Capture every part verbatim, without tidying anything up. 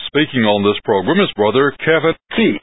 speaking on this program is Brother Kevin T.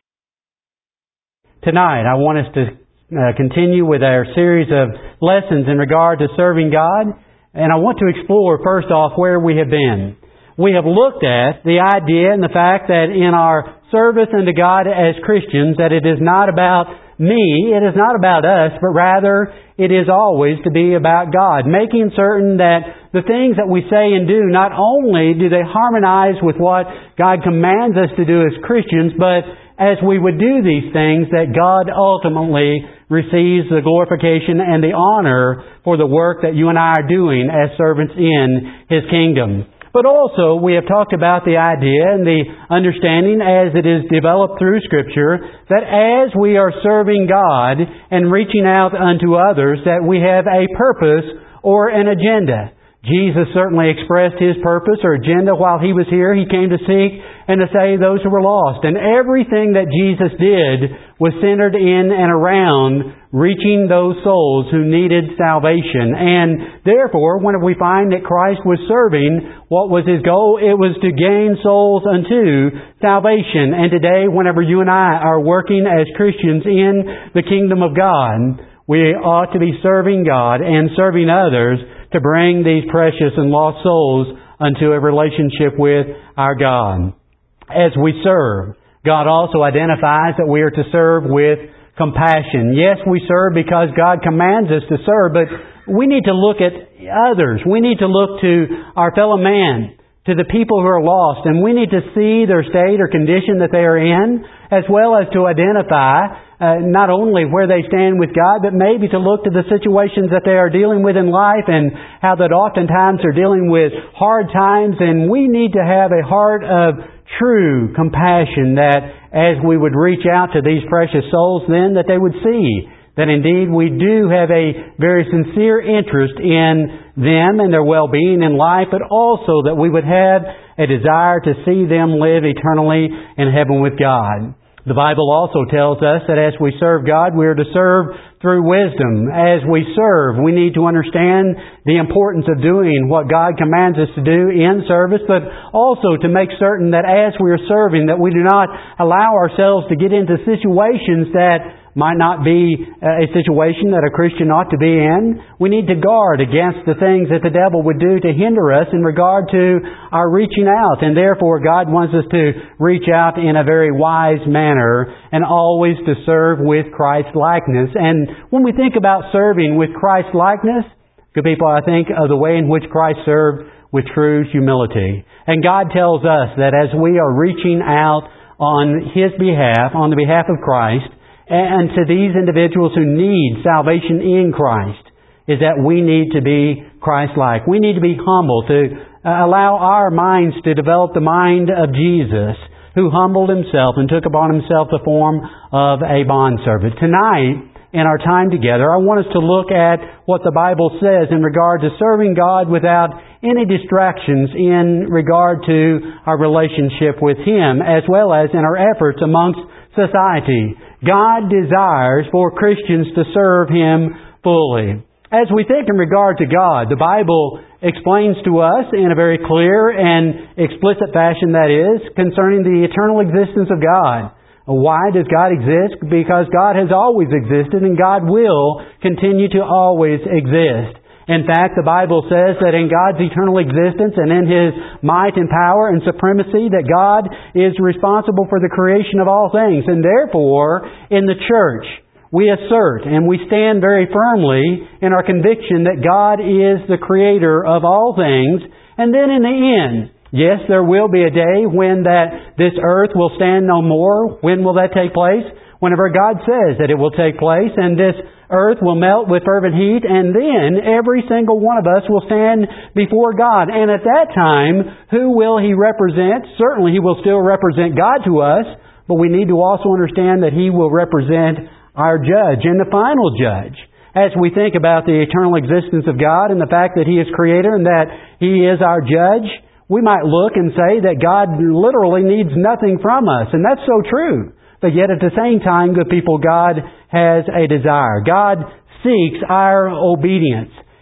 Tonight, I want us to uh, continue with our series of lessons in regard to serving God. And I want to explore, first off, where we have been. We have looked at the idea and the fact that in our service unto God as Christians, that it is not about me, it is not about us, but rather it is always to be about God. Making certain that the things that we say and do, not only do they harmonize with what God commands us to do as Christians, but as we would do these things, that God ultimately receives the glorification and the honor for the work that you and I are doing as servants in His kingdom. But also, we have talked about the idea and the understanding as it is developed through Scripture that as we are serving God and reaching out unto others, that we have a purpose or an agenda. Jesus certainly expressed His purpose or agenda while He was here. He came to seek and to save those who were lost. And everything that Jesus did was centered in and around reaching those souls who needed salvation. And therefore, when we find that Christ was serving, what was His goal? It was to gain souls unto salvation. And today, whenever you and I are working as Christians in the kingdom of God, we ought to be serving God and serving others to bring these precious and lost souls unto a relationship with our God. As we serve, God also identifies that we are to serve with compassion. Yes, we serve because God commands us to serve, but we need to look at others. We need to look to our fellow man, to the people who are lost, and we need to see their state or condition that they are in, as well as to identify Uh, not only where they stand with God, but maybe to look to the situations that they are dealing with in life and how that oftentimes they're dealing with hard times. And we need to have a heart of true compassion that as we would reach out to these precious souls then, that they would see that indeed we do have a very sincere interest in them and their well-being in life, but also that we would have a desire to see them live eternally in heaven with God. The Bible also tells us that as we serve God, we are to serve through wisdom. As we serve, we need to understand the importance of doing what God commands us to do in service, but also to make certain that as we are serving, that we do not allow ourselves to get into situations that might not be a situation that a Christian ought to be in. We need to guard against the things that the devil would do to hinder us in regard to our reaching out. And therefore, God wants us to reach out in a very wise manner and always to serve with Christ-likeness. And when we think about serving with Christ-likeness, good people, I think of the way in which Christ served with true humility. And God tells us that as we are reaching out on His behalf, on the behalf of Christ, and to these individuals who need salvation in Christ, is that we need to be Christ-like. We need to be humble, to allow our minds to develop the mind of Jesus, who humbled Himself and took upon Himself the form of a bondservant. Tonight, in our time together, I want us to look at what the Bible says in regard to serving God without any distractions in regard to our relationship with Him, as well as in our efforts amongst society. God desires for Christians to serve Him fully. As we think in regard to God, the Bible explains to us in a very clear and explicit fashion, that is, concerning the eternal existence of God. Why does God exist? Because God has always existed and God will continue to always exist. In fact, the Bible says that in God's eternal existence and in His might and power and supremacy, that God is responsible for the creation of all things. And therefore, in the church, we assert and we stand very firmly in our conviction that God is the creator of all things. And then in the end, yes, there will be a day when that this earth will stand no more. When will that take place? Whenever God says that it will take place, and this earth will melt with fervent heat, and then every single one of us will stand before God. And at that time, who will He represent? Certainly He will still represent God to us, but we need to also understand that He will represent our judge and the final judge. As we think about the eternal existence of God and the fact that He is creator and that He is our judge, we might look and say that God literally needs nothing from us. And that's so true. But yet at the same time, good people, God has a desire. God seeks our obedience.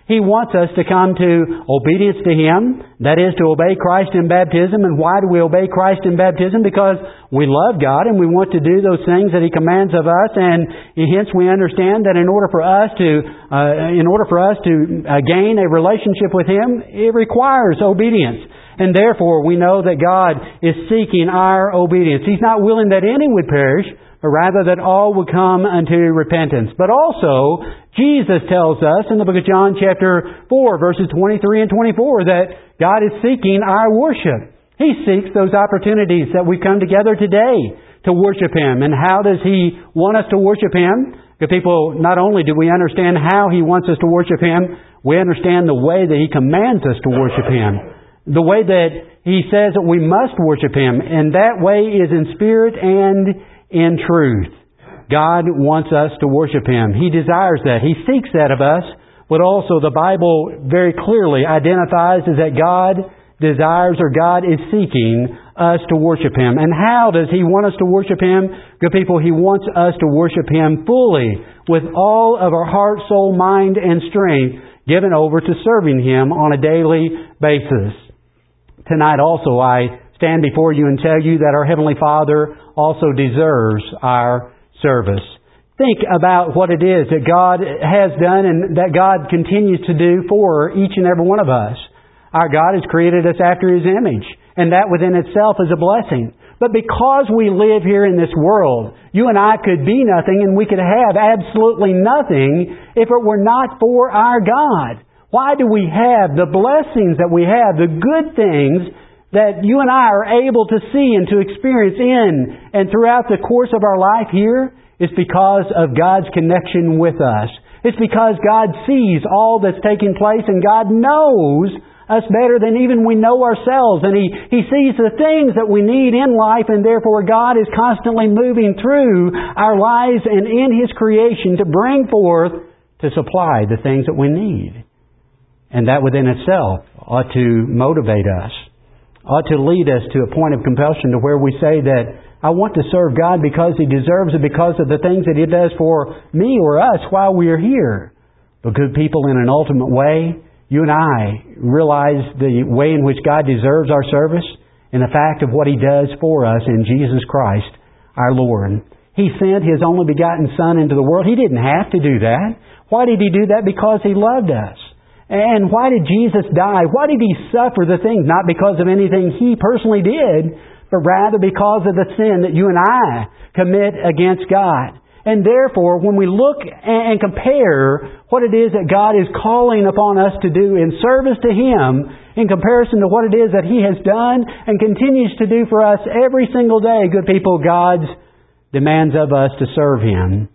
He wants us to come to obedience to Him, that is to obey Christ in baptism. And why do we obey Christ in baptism? Because we love God and we want to do those things that He commands of us, and hence we understand that in order for us to, uh, in order for us to uh, gain a relationship with Him, it requires obedience. And therefore we know that God is seeking our obedience. He's not willing that any would perish, but rather that all would come unto repentance. But also, Jesus tells us in the book of John chapter four, verses twenty-three and twenty-four, that God is seeking our worship. He seeks those opportunities that we come together today to worship Him. And how does He want us to worship Him? Good people, not only do we understand how He wants us to worship Him, we understand the way that He commands us to worship Him. The way that He says that we must worship Him. And that way is in spirit and in truth. God wants us to worship Him. He desires that. He seeks that of us. But also the Bible very clearly identifies that God desires, or God is seeking us to worship Him. And how does He want us to worship Him? Good people, He wants us to worship Him fully with all of our heart, soul, mind, and strength given over to serving Him on a daily basis. Tonight also I stand before you and tell you that our Heavenly Father also deserves our service. Think about what it is that God has done and that God continues to do for each and every one of us. Our God has created us after His image, and that within itself is a blessing. But because we live here in this world, you and I could be nothing and we could have absolutely nothing if it were not for our God. Why do we have the blessings that we have, the good things that you and I are able to see and to experience in and throughout the course of our life here? It's because of God's connection with us. It's because God sees all that's taking place, and God knows us better than even we know ourselves. And He, He sees the things that we need in life, and therefore God is constantly moving through our lives and in His creation to bring forth, to supply the things that we need. And that within itself ought to motivate us, ought to lead us to a point of compulsion to where we say that I want to serve God because He deserves it, because of the things that He does for me or us while we are here. But good people, in an ultimate way, you and I realize the way in which God deserves our service in the fact of what He does for us in Jesus Christ, our Lord. He sent His only begotten Son into the world. He didn't have to do that. Why did He do that? Because He loved us. And why did Jesus die? Why did He suffer the things? Not because of anything He personally did, but rather because of the sin that you and I commit against God. And therefore, when we look and compare what it is that God is calling upon us to do in service to Him, in comparison to what it is that He has done and continues to do for us every single day, good people, God's demands of us to serve Him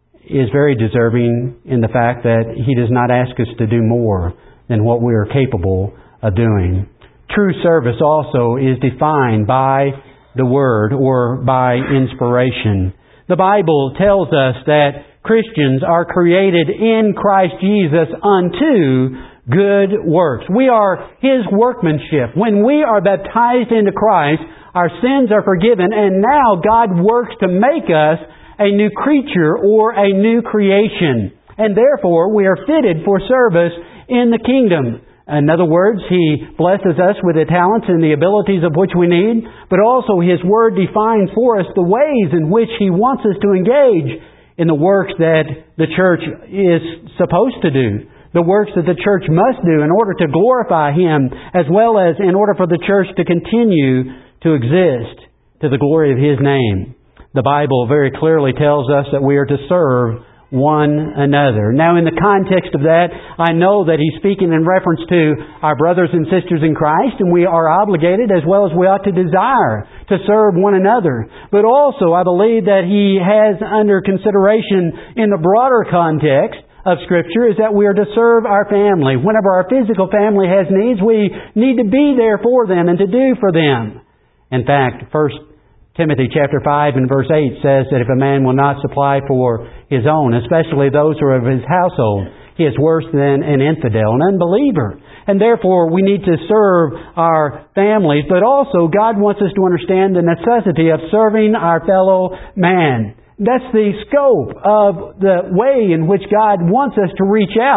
is very deserving in the fact that He does not ask us to do more than what we are capable of doing. True service also is defined by the Word or by inspiration. The Bible tells us that Christians are created in Christ Jesus unto good works. We are His workmanship. When we are baptized into Christ, our sins are forgiven, and now God works to make us a new creature or a new creation. And therefore, we are fitted for service in the kingdom. In other words, He blesses us with the talents and the abilities of which we need, but also His Word defines for us the ways in which He wants us to engage in the works that the church is supposed to do, the works that the church must do in order to glorify Him, as well as in order for the church to continue to exist to the glory of His name. The Bible very clearly tells us that we are to serve one another. Now, in the context of that, I know that He's speaking in reference to our brothers and sisters in Christ, and we are obligated, as well as we ought to desire, to serve one another. But also, I believe that He has under consideration in the broader context of Scripture is that we are to serve our family. Whenever our physical family has needs, we need to be there for them and to do for them. In fact, First Timothy chapter five and verse eight says that if a man will not supply for his own, especially those who are of his household, he is worse than an infidel, an unbeliever. And therefore, we need to serve our families, but also God wants us to understand the necessity of serving our fellow man. That's the scope of the way in which God wants us to reach out.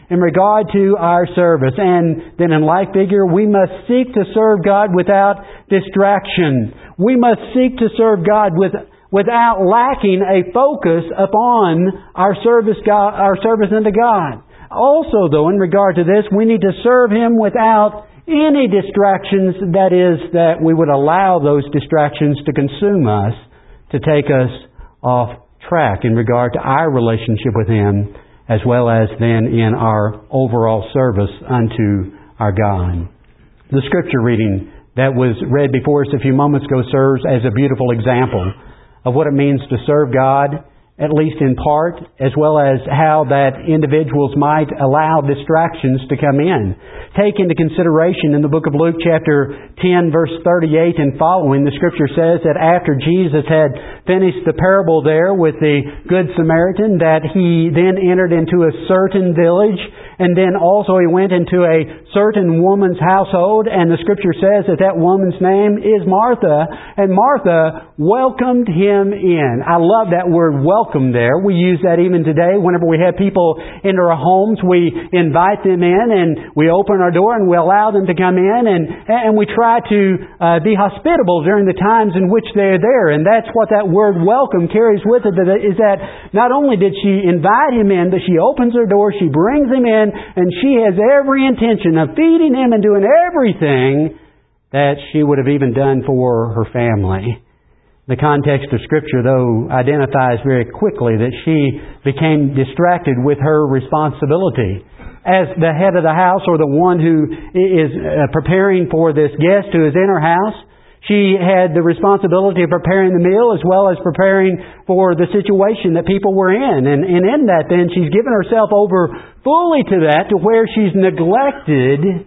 in regard to our service. And then in like figure, we must seek to serve God without distraction. We must seek to serve God with, without lacking a focus upon our service, God, our service unto God. Also, though, in regard to this, we need to serve Him without any distractions, that is, that we would allow those distractions to consume us, to take us off track in regard to our relationship with Him, as well as then in our overall service unto our God. The Scripture reading that was read before us a few moments ago serves as a beautiful example of what it means to serve God, at least in part, as well as how that individuals might allow distractions to come in. Take into consideration in the book of Luke chapter ten verse thirty-eight and following, the Scripture says that after Jesus had finished the parable there with the Good Samaritan, that He then entered into a certain village, and then also He went into a certain woman's household, and the Scripture says that that woman's name is Martha, and Martha welcomed Him in. I love that word welcome there. We use that even today. Whenever we have people enter our homes, we invite them in, and we open our door and we allow them to come in, and, and we try to uh, be hospitable during the times in which they're there. And that's what that word welcome carries with it, is that not only did she invite Him in, but she opens her door, she brings Him in, and she has every intention of feeding Him and doing everything that she would have even done for her family. The context of Scripture, though, identifies very quickly that she became distracted with her responsibility. As the head of the house, or the one who is preparing for this guest who is in her house, she had the responsibility of preparing the meal as well as preparing for the situation that people were in. And, and in that then, she's given herself over fully to that, to where she's neglected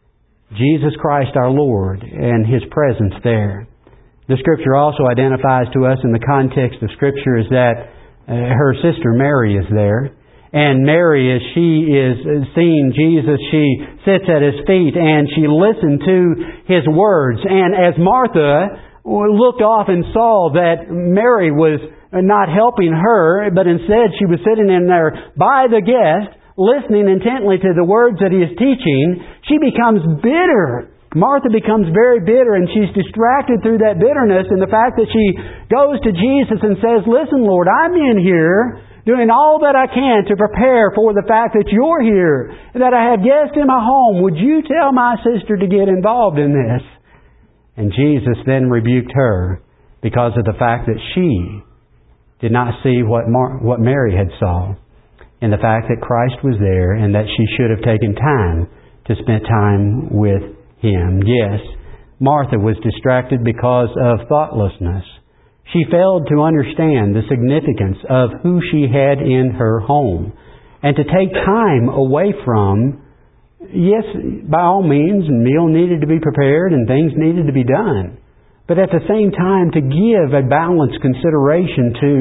Jesus Christ our Lord and His presence there. The Scripture also identifies to us in the context of Scripture is that uh, her sister Mary is there. And Mary, as she is seeing Jesus, she sits at His feet and she listened to His words. And as Martha looked off and saw that Mary was not helping her, but instead she was sitting in there by the guest, listening intently to the words that He is teaching, she becomes bitter. Martha becomes very bitter, and she's distracted through that bitterness and the fact that she goes to Jesus and says, "Listen, Lord, I'm in here doing all that I can to prepare for the fact that You're here, that I have guests in my home. Would you tell my sister to get involved in this?" And Jesus then rebuked her because of the fact that she did not see what Mar- what Mary had saw, and the fact that Christ was there and that she should have taken time to spend time with Him. Yes, Martha was distracted because of thoughtlessness. She failed to understand the significance of who she had in her home, and to take time away from, yes, by all means, a meal needed to be prepared and things needed to be done, but at the same time to give a balanced consideration to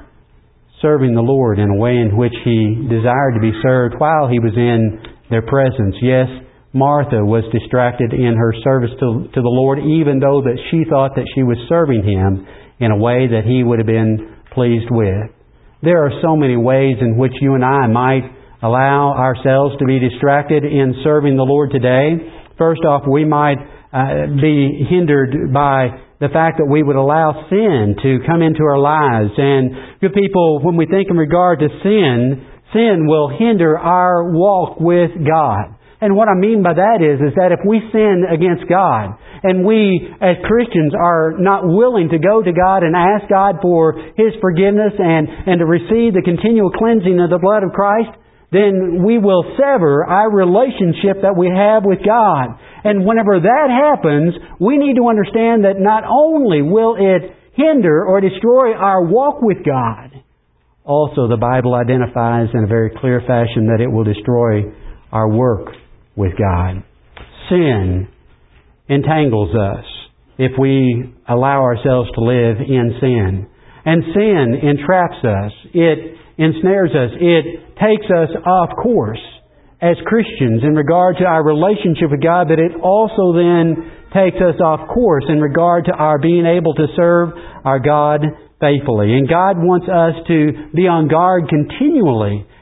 serving the Lord in a way in which He desired to be served while He was in their presence. Yes, Martha was distracted in her service to, to the Lord, even though that she thought that she was serving Him in a way that He would have been pleased with. There are so many ways in which you and I might allow ourselves to be distracted in serving the Lord today. First off, we might uh, be hindered by the fact that we would allow sin to come into our lives. And good people, when we think in regard to sin, sin will hinder our walk with God. And what I mean by that is, is that if we sin against God, and we as Christians are not willing to go to God and ask God for His forgiveness and, and to receive the continual cleansing of the blood of Christ, then we will sever our relationship that we have with God. And whenever that happens, we need to understand that not only will it hinder or destroy our walk with God, also the Bible identifies in a very clear fashion that it will destroy our work with God. Sin entangles us if we allow ourselves to live in sin. And sin entraps us. It ensnares us. It takes us off course as Christians in regard to our relationship with God, but it also then takes us off course in regard to our being able to serve our God faithfully. And God wants us to be on guard continually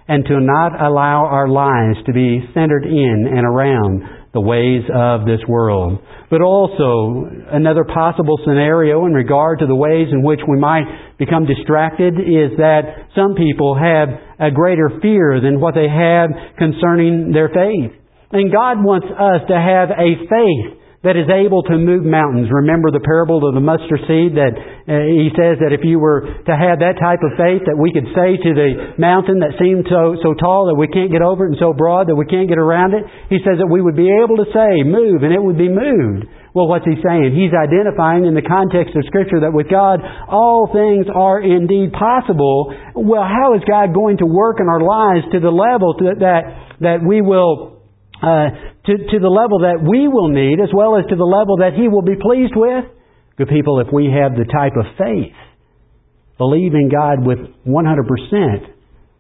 and to not allow our lives to be centered in and around the ways of this world. But also, another possible scenario in regard to the ways in which we might become distracted is that some people have a greater fear than what they have concerning their faith. And God wants us to have a faith that is able to move mountains. Remember the parable of the mustard seed that uh, He says that if you were to have that type of faith that we could say to the mountain that seemed so, so tall that we can't get over it and so broad that we can't get around it, He says that we would be able to say, move, and it would be moved. Well, what's He saying? He's identifying in the context of Scripture that with God, all things are indeed possible. Well, how is God going to work in our lives to the level to, that, that we will... Uh, to, to the level that we will need as well as to the level that He will be pleased with? Good people, if we have the type of faith, believe in God with one hundred percent,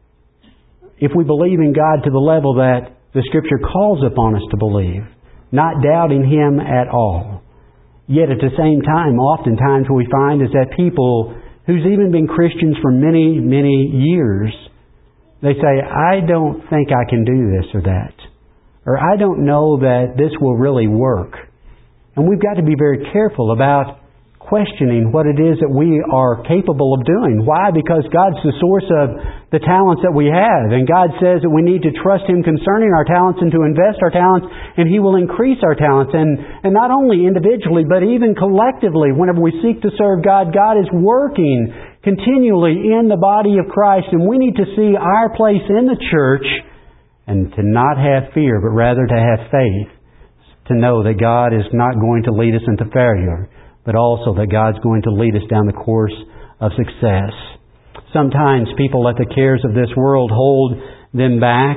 if we believe in God to the level that the Scripture calls upon us to believe, not doubting Him at all, yet at the same time, oftentimes we find is that people who's even been Christians for many, many years, they say, I don't think I can do this or that. Or I don't know that this will really work. And we've got to be very careful about questioning what it is that we are capable of doing. Why? Because God's the source of the talents that we have. And God says that we need to trust Him concerning our talents and to invest our talents, and He will increase our talents. And, and not only individually, but even collectively, whenever we seek to serve God, God is working continually in the body of Christ. And we need to see our place in the church and to not have fear, but rather to have faith, to know that God is not going to lead us into failure, but also that God's going to lead us down the course of success. Sometimes people let the cares of this world hold them back.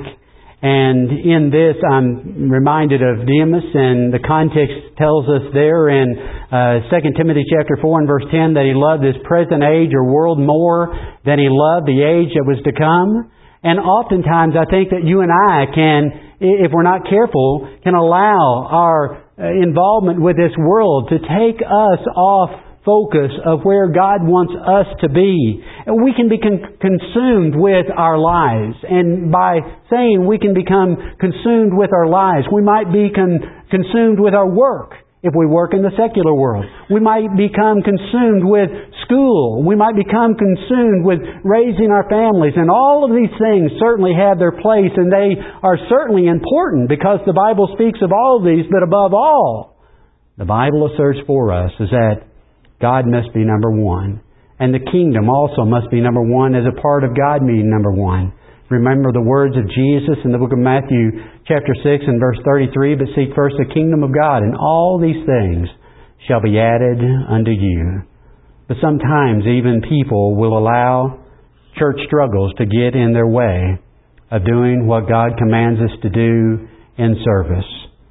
And in this, I'm reminded of Demas, and the context tells us there in uh, Second Timothy chapter four and verse ten that he loved this present age or world more than he loved the age that was to come. And oftentimes I think that you and I can, if we're not careful, can allow our involvement with this world to take us off focus of where God wants us to be. And we can be con- consumed with our lives. And by saying we can become consumed with our lives, we might be con- consumed with our work. If we work in the secular world, we might become consumed with school. We might become consumed with raising our families. And all of these things certainly have their place, and they are certainly important because the Bible speaks of all of these. But above all, the Bible asserts for us is that God must be number one. And the kingdom also must be number one as a part of God being number one. Remember the words of Jesus in the book of Matthew chapter six and verse thirty-three, but seek first the kingdom of God, and all these things shall be added unto you. But sometimes even people will allow church struggles to get in their way of doing what God commands us to do in service.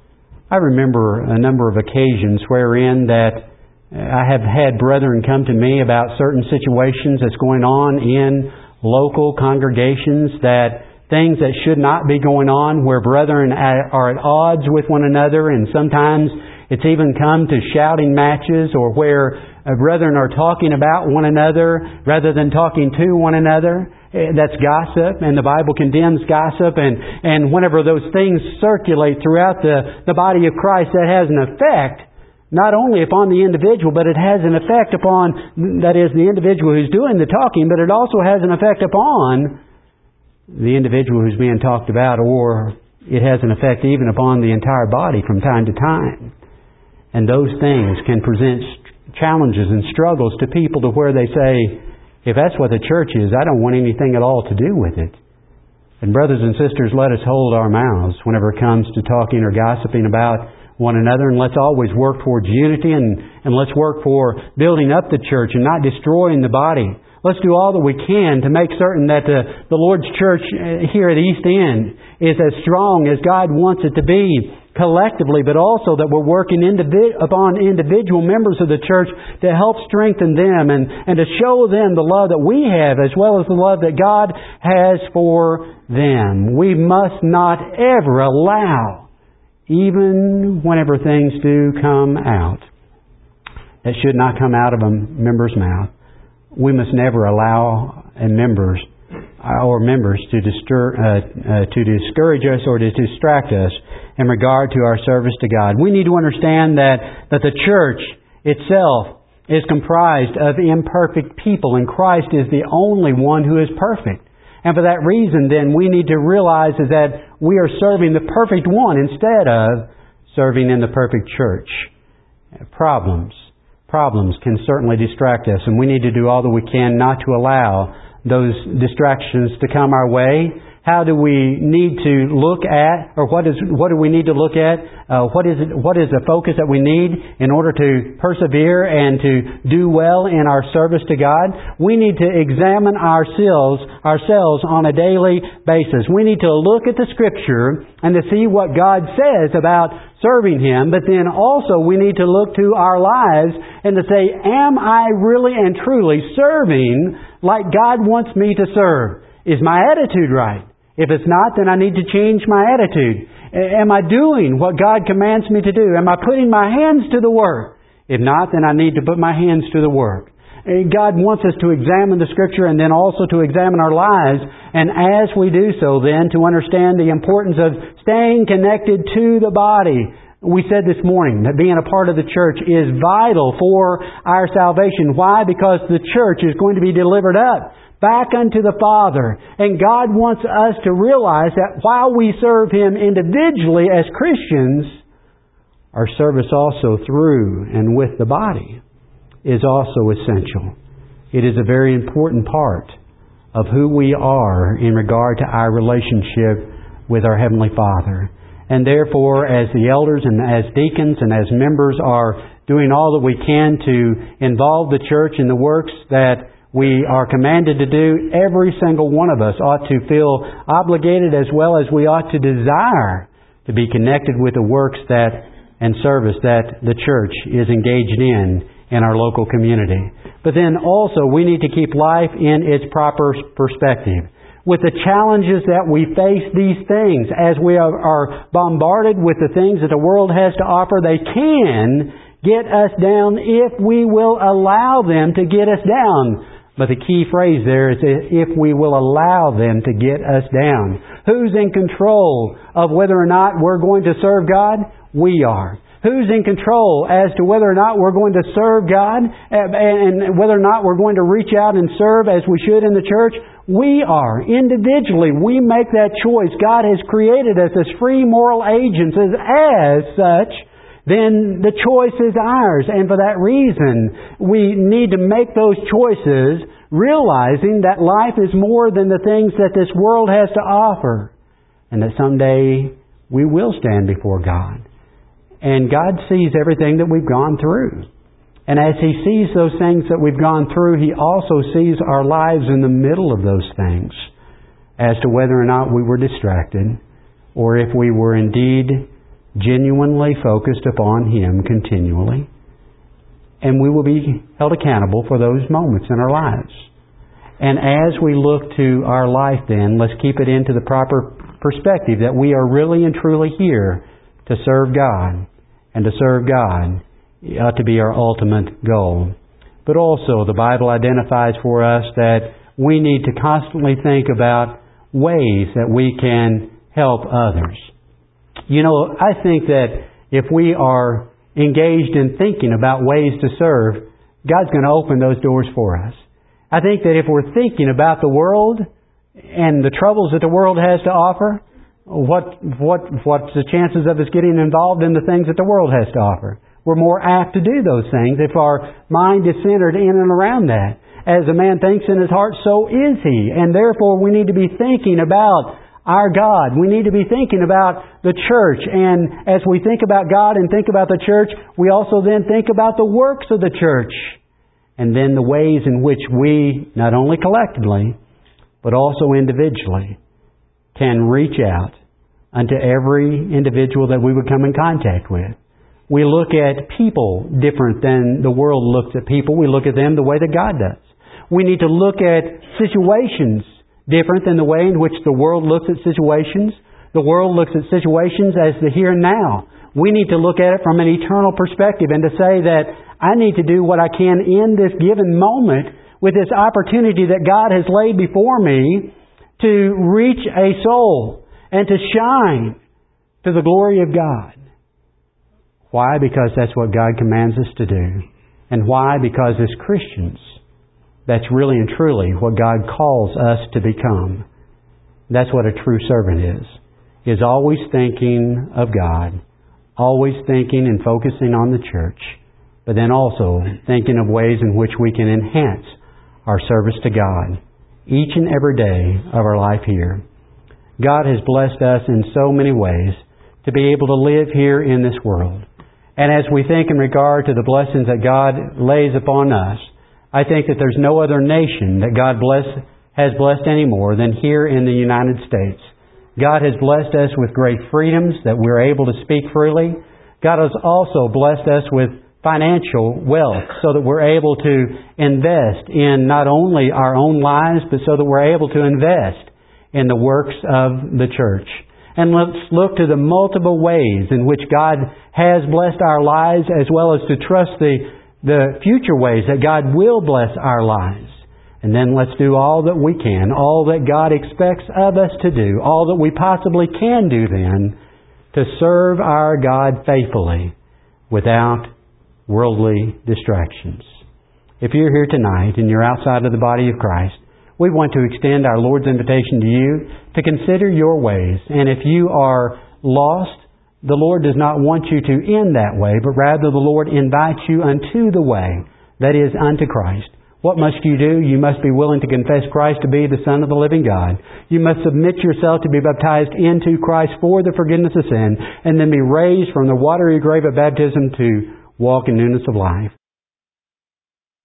I remember a number of occasions wherein that I have had brethren come to me about certain situations that's going on in local congregations, that things that should not be going on, where brethren are at odds with one another, and sometimes it's even come to shouting matches, or where brethren are talking about one another rather than talking to one another. That's gossip, and the Bible condemns gossip, and, and whenever those things circulate throughout the, the body of Christ, that has an effect not only upon the individual, but it has an effect upon, that is, the individual who's doing the talking, but it also has an effect upon the individual who's being talked about, or it has an effect even upon the entire body from time to time. And those things can present challenges and struggles to people to where they say, if that's what the church is, I don't want anything at all to do with it. And brothers and sisters, let us hold our mouths whenever it comes to talking or gossiping about one another, and let's always work towards unity, and, and let's work for building up the church and not destroying the body. Let's do all that we can to make certain that the, the Lord's church here at East End is as strong as God wants it to be collectively, but also that we're working individ- upon individual members of the church to help strengthen them and, and to show them the love that we have as well as the love that God has for them. We must not ever allow, even whenever things do come out that should not come out of a member's mouth, we must never allow a members our members to, distur- uh, uh, to discourage us or to distract us in regard to our service to God. We need to understand that, that the church itself is comprised of imperfect people, and Christ is the only one who is perfect. And for that reason, then, we need to realize is that we are serving the perfect one instead of serving in the perfect church. Problems. Problems can certainly distract us, and we need to do all that we can not to allow those distractions to come our way. How do we need to look at, or what is what do we need to look at? Uh, what is it, what is the focus that we need in order to persevere and to do well in our service to God? We need to examine ourselves ourselves on a daily basis. We need to look at the Scripture and to see what God says about serving Him, but then also we need to look to our lives and to say, am I really and truly serving like God wants me to serve? Is my attitude right? If it's not, then I need to change my attitude. Am I doing what God commands me to do? Am I putting my hands to the work? If not, then I need to put my hands to the work. God wants us to examine the Scripture and then also to examine our lives. And as we do so, then, to understand the importance of staying connected to the body. We said this morning that being a part of the church is vital for our salvation. Why? Because the church is going to be delivered up back unto the Father. And God wants us to realize that while we serve Him individually as Christians, our service also through and with the body is also essential. It is a very important part of who we are in regard to our relationship with our Heavenly Father. And therefore, as the elders and as deacons and as members are doing all that we can to involve the church in the works that we are commanded to do, every single one of us ought to feel obligated as well as we ought to desire to be connected with the works that and service that the church is engaged in in our local community. But then also we need to keep life in its proper perspective. With the challenges that we face these things, as we are bombarded with the things that the world has to offer, they can get us down if we will allow them to get us down. But the key phrase there is if we will allow them to get us down. Who's in control of whether or not we're going to serve God? We are. Who's in control as to whether or not we're going to serve God and whether or not we're going to reach out and serve as we should in the church? We are. Individually, we make that choice. God has created us as free moral agents. As, as such, then the choice is ours. And for that reason, we need to make those choices realizing that life is more than the things that this world has to offer. And that someday we will stand before God. And God sees everything that we've gone through. And as He sees those things that we've gone through, He also sees our lives in the middle of those things as to whether or not we were distracted or if we were indeed genuinely focused upon Him continually. And we will be held accountable for those moments in our lives. And as we look to our life then, let's keep it into the proper perspective that we are really and truly here to serve God. And to serve God ought to be our ultimate goal. But also the Bible identifies for us that we need to constantly think about ways that we can help others. You know, I think that if we are engaged in thinking about ways to serve, God's going to open those doors for us. I think that if we're thinking about the world and the troubles that the world has to offer, what what what's the chances of us getting involved in the things that the world has to offer? We're more apt to do those things if our mind is centered in and around that. As a man thinks in his heart, so is he. And therefore we need to be thinking about our God. We need to be thinking about the church. And as we think about God and think about the church, we also then think about the works of the church. And then the ways in which we, not only collectively, but also individually, can reach out unto every individual that we would come in contact with. We look at people different than the world looks at people. We look at them the way that God does. We need to look at situations different than the way in which the world looks at situations. The world looks at situations as the here and now. We need to look at it from an eternal perspective and to say that I need to do what I can in this given moment with this opportunity that God has laid before me to reach a soul and to shine to the glory of God. Why? Because that's what God commands us to do. And why? Because as Christians, that's really and truly what God calls us to become. That's what a true servant is. Is always thinking of God, always thinking and focusing on the church, but then also thinking of ways in which we can enhance our service to God each and every day of our life here. God has blessed us in so many ways to be able to live here in this world. And as we think in regard to the blessings that God lays upon us, I think that there's no other nation that God bless, has blessed any more than here in the United States. God has blessed us with great freedoms that we're able to speak freely. God has also blessed us with financial wealth so that we're able to invest in not only our own lives, but so that we're able to invest in the works of the church. And let's look to the multiple ways in which God has blessed our lives, as well as to trust the, the future ways that God will bless our lives. And then let's do all that we can, all that God expects of us to do, all that we possibly can do then, to serve our God faithfully without worldly distractions. If you're here tonight and you're outside of the body of Christ, we want to extend our Lord's invitation to you to consider your ways. And if you are lost, the Lord does not want you to end that way, but rather the Lord invites you unto the way, that is, unto Christ. What must you do? You must be willing to confess Christ to be the Son of the living God. You must submit yourself to be baptized into Christ for the forgiveness of sin, and then be raised from the watery grave of baptism to walk in newness of life.